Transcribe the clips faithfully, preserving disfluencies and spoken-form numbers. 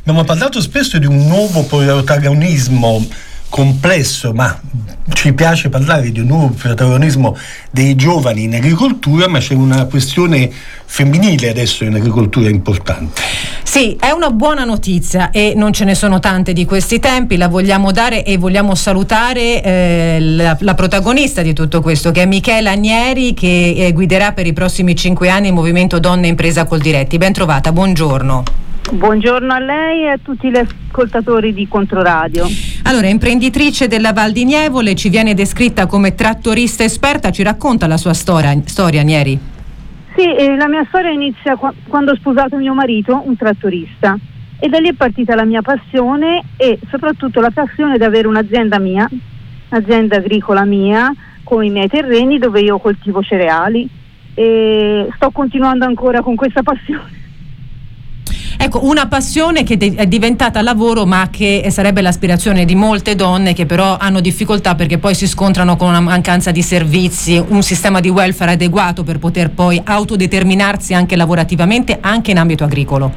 Abbiamo parlato spesso di un nuovo protagonismo complesso, ma ci piace parlare di un nuovo protagonismo dei giovani in agricoltura, ma c'è una questione femminile adesso in agricoltura importante. Sì, è una buona notizia e non ce ne sono tante di questi tempi, la vogliamo dare e vogliamo salutare eh, la, la protagonista di tutto questo, che è Michela Agneri, che eh, guiderà per i prossimi cinque anni il movimento Donne Impresa Coldiretti. Ben trovata, buongiorno. Buongiorno a lei e a tutti gli ascoltatori di Controradio. Allora, imprenditrice della Val di Nievole, ci viene descritta come trattorista esperta, ci racconta la sua storia, storia Agneri? Sì, eh, la mia storia inizia qua- quando ho sposato mio marito, un trattorista, e da lì è partita la mia passione e soprattutto la passione di avere un'azienda mia, un'azienda agricola mia, con i miei terreni dove io coltivo cereali, e sto continuando ancora con questa passione. Ecco, una passione che è diventata lavoro, ma che sarebbe l'aspirazione di molte donne che però hanno difficoltà perché poi si scontrano con una mancanza di servizi, un sistema di welfare adeguato per poter poi autodeterminarsi anche lavorativamente, anche in ambito agricolo.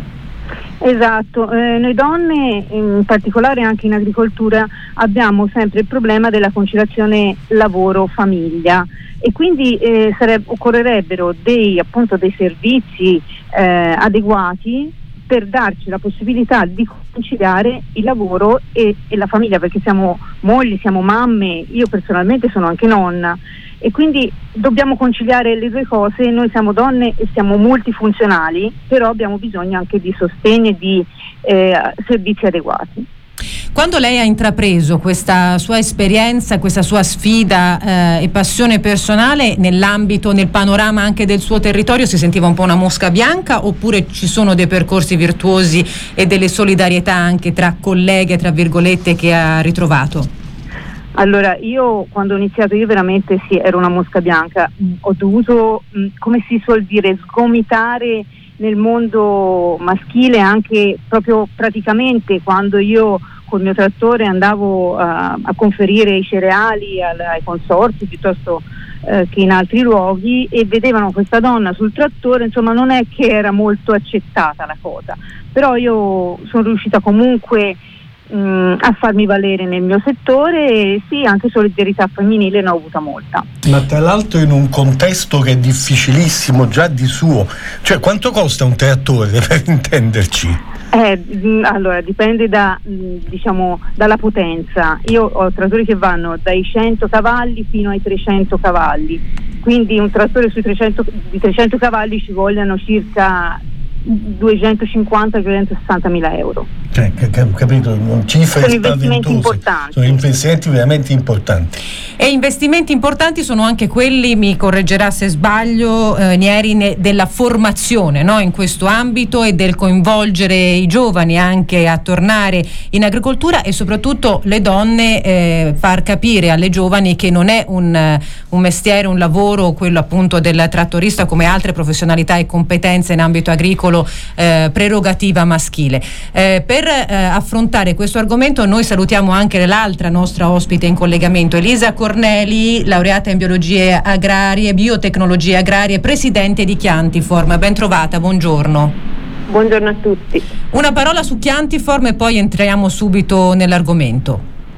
Esatto, eh, noi donne, in particolare anche in agricoltura, abbiamo sempre il problema della conciliazione lavoro-famiglia e quindi eh, sarebbe, occorrerebbero dei, appunto, dei servizi eh, adeguati per darci la possibilità di conciliare il lavoro e, e la famiglia, perché siamo mogli, siamo mamme, io personalmente sono anche nonna e quindi dobbiamo conciliare le due cose. Noi siamo donne e siamo multifunzionali, però abbiamo bisogno anche di sostegno e di eh, servizi adeguati. Quando lei ha intrapreso questa sua esperienza, questa sua sfida eh, e passione personale nell'ambito, nel panorama anche del suo territorio, si sentiva un po' una mosca bianca oppure ci sono dei percorsi virtuosi e delle solidarietà anche tra colleghe, tra virgolette, che ha ritrovato? Allora, io quando ho iniziato io veramente sì, ero una mosca bianca, ho dovuto, come si suol dire, sgomitare nel mondo maschile anche proprio praticamente quando io col mio trattore andavo uh, a conferire i cereali al, ai consorzi piuttosto uh, che in altri luoghi e vedevano questa donna sul trattore, insomma non è che era molto accettata la cosa, però io sono riuscita comunque mh, a farmi valere nel mio settore e sì, anche solidarietà femminile ne ho avuta molta. Ma tra l'altro in un contesto che è difficilissimo già di suo, cioè quanto costa un trattore per intenderci? Eh, allora dipende da diciamo dalla potenza. Io ho trattori che vanno dai cento cavalli fino ai trecento cavalli, quindi un trattore sui trecento, di trecento cavalli ci vogliono circa duecentocinquanta duecentosessanta mila euro. Cioè, capito, cifre sono investimenti importanti. Sono investimenti veramente importanti. E investimenti importanti sono anche quelli, mi correggerà se sbaglio, eh, Nieri, ne, della formazione, no? In questo ambito e del coinvolgere i giovani anche a tornare in agricoltura e soprattutto le donne, eh, far capire alle giovani che non è un, un mestiere, un lavoro, quello appunto del trattorista, come altre professionalità e competenze in ambito agricolo, eh, prerogativa maschile. Eh, per eh, affrontare questo argomento noi salutiamo anche l'altra nostra ospite in collegamento, Elisa Corneli, laureata in biologie agrarie, biotecnologie agrarie, presidente di Chiantiform. Ben trovata, buongiorno. Buongiorno a tutti. Una parola su Chiantiform e poi entriamo subito nell'argomento.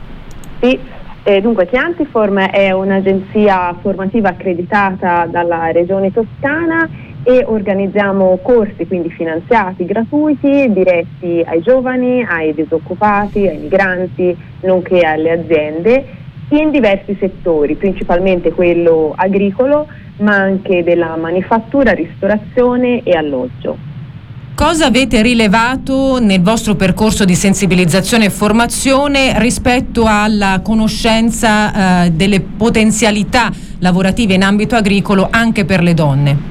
Sì, eh, dunque Chiantiform è un'agenzia formativa accreditata dalla Regione Toscana e organizziamo corsi quindi finanziati, gratuiti, diretti ai giovani, ai disoccupati, ai migranti, nonché alle aziende, in diversi settori, principalmente quello agricolo, ma anche della manifattura, ristorazione e alloggio. Cosa avete rilevato nel vostro percorso di sensibilizzazione e formazione rispetto alla conoscenza eh, delle potenzialità lavorative in ambito agricolo anche per le donne?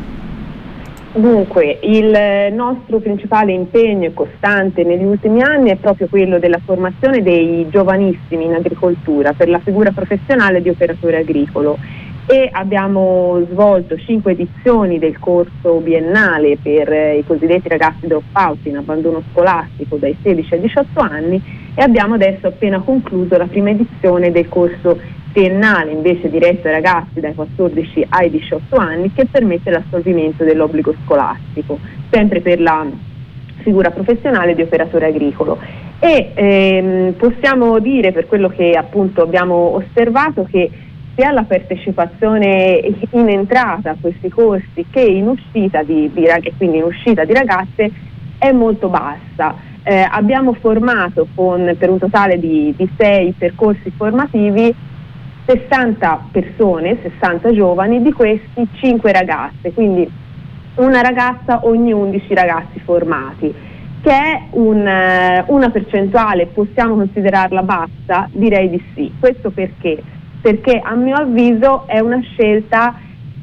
Dunque, il nostro principale impegno e costante negli ultimi anni è proprio quello della formazione dei giovanissimi in agricoltura per la figura professionale di operatore agricolo e abbiamo svolto cinque edizioni del corso biennale per i cosiddetti ragazzi drop-out in abbandono scolastico dai sedici ai diciotto anni e abbiamo adesso appena concluso la prima edizione del corso triennale invece diretto ai ragazzi dai quattordici ai diciotto anni che permette l'assolvimento dell'obbligo scolastico, sempre per la figura professionale di operatore agricolo. E ehm, possiamo dire, per quello che appunto abbiamo osservato, che sia la partecipazione in entrata a questi corsi che in uscita di, di, e quindi in uscita di ragazze è molto bassa. Eh, abbiamo formato con, per un totale di, di sei percorsi formativi, sessanta persone, sessanta giovani, di questi cinque ragazze, quindi una ragazza ogni undici ragazzi formati, che è un, una percentuale, possiamo considerarla bassa? Direi di sì. Questo perché? Perché a mio avviso è una scelta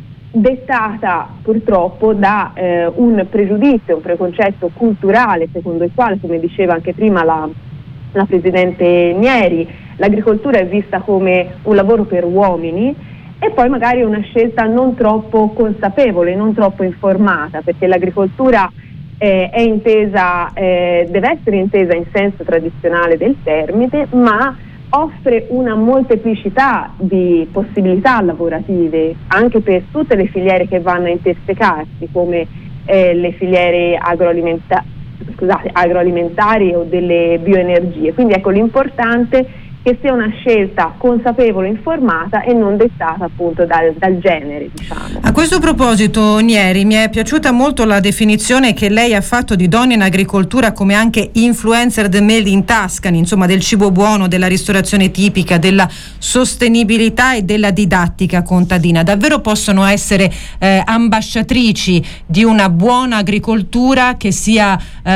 dettata purtroppo da eh, un pregiudizio, un preconcetto culturale secondo il quale, come diceva anche prima la, la Presidente Nieri, l'agricoltura è vista come un lavoro per uomini, e poi magari una scelta non troppo consapevole, non troppo informata, perché l'agricoltura eh, è intesa, eh, deve essere intesa in senso tradizionale del termine, ma offre una molteplicità di possibilità lavorative anche per tutte le filiere che vanno a intersecarsi, come eh, le filiere agroalimenta- scusate, agroalimentari o delle bioenergie. Quindi ecco, l'importante che sia una scelta consapevole, informata e non dettata appunto dal, dal genere, diciamo. A questo proposito, Nieri, mi è piaciuta molto la definizione che lei ha fatto di donne in agricoltura come anche influencer del made in Tuscany, insomma del cibo buono, della ristorazione tipica, della sostenibilità e della didattica contadina. Davvero possono essere eh, ambasciatrici di una buona agricoltura che sia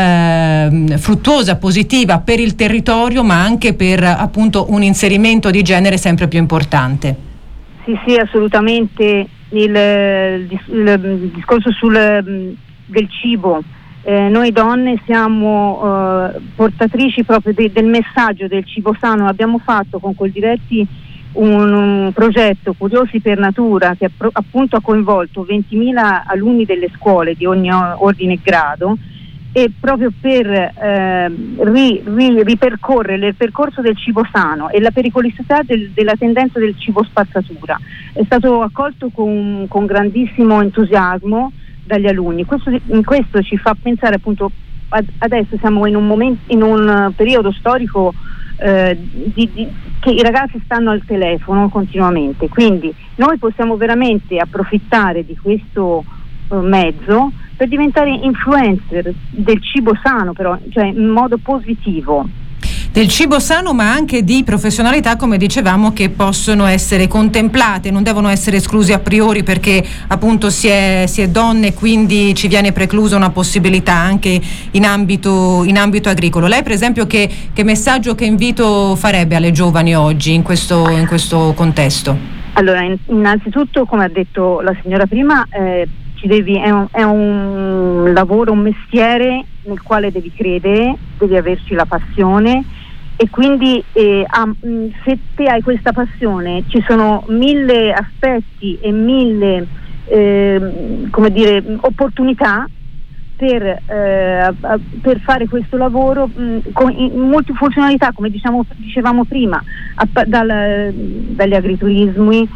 eh, fruttuosa, positiva per il territorio, ma anche per appunto un inserimento di genere sempre più importante. Sì, sì, assolutamente. Il, il, il discorso sul, del cibo, eh, noi donne siamo eh, portatrici proprio de, del messaggio del cibo sano. Abbiamo fatto con Coldiretti un, un progetto Curiosi per Natura che appunto ha coinvolto ventimila alunni delle scuole di ogni ordine e grado, e proprio per eh, ri, ri, ripercorrere il percorso del cibo sano e la pericolosità del, della tendenza del cibo spazzatura. È stato accolto con, con grandissimo entusiasmo dagli alunni. Questo, in questo ci fa pensare appunto, ad, adesso siamo in un momento, in un periodo storico eh, di, di, che i ragazzi stanno al telefono continuamente, quindi noi possiamo veramente approfittare di questo eh, mezzo per diventare influencer del cibo sano, però, cioè in modo positivo. Del cibo sano, ma anche di professionalità, come dicevamo, che possono essere contemplate, non devono essere escluse a priori perché appunto si è, si è donne, quindi ci viene preclusa una possibilità anche in ambito, in ambito agricolo. Lei per esempio che, che messaggio, che invito farebbe alle giovani oggi in questo, in questo contesto? Allora, in, innanzitutto, come ha detto la signora prima, eh, ci devi, è, un, è un lavoro, un mestiere nel quale devi credere, devi averci la passione, e quindi eh, ah, se te hai questa passione ci sono mille aspetti e mille eh, come dire, opportunità per, eh, per fare questo lavoro mh, con multifunzionalità, come diciamo, dicevamo prima, a, dal, dagli agriturismi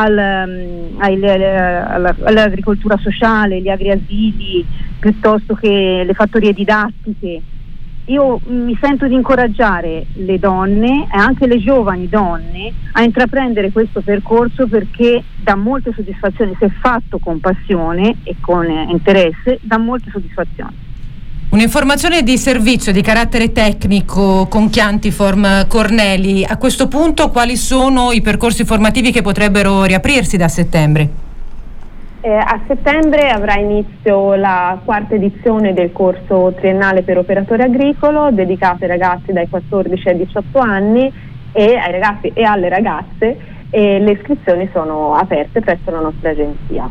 al, ai, alla, all'agricoltura sociale, gli agriasili, piuttosto che le fattorie didattiche. Io mi sento di incoraggiare le donne e anche le giovani donne a intraprendere questo percorso, perché dà molte soddisfazioni, se fatto con passione e con interesse, dà molte soddisfazioni. Un'informazione di servizio di carattere tecnico con Chiantiform Corneli. A questo punto quali sono i percorsi formativi che potrebbero riaprirsi da settembre? Eh, a settembre avrà inizio la quarta edizione del corso triennale per operatore agricolo, dedicato ai ragazzi dai quattordici ai diciotto anni e ai ragazzi e alle ragazze, e le iscrizioni sono aperte presso la nostra agenzia.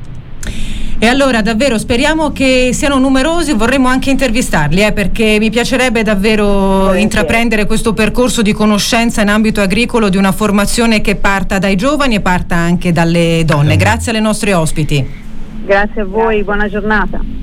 E allora davvero speriamo che siano numerosi, vorremmo anche intervistarli eh, perché mi piacerebbe davvero Volentieri. intraprendere questo percorso di conoscenza in ambito agricolo, di una formazione che parta dai giovani e parta anche dalle donne. Grazie alle nostre ospiti. Grazie a voi, buona giornata.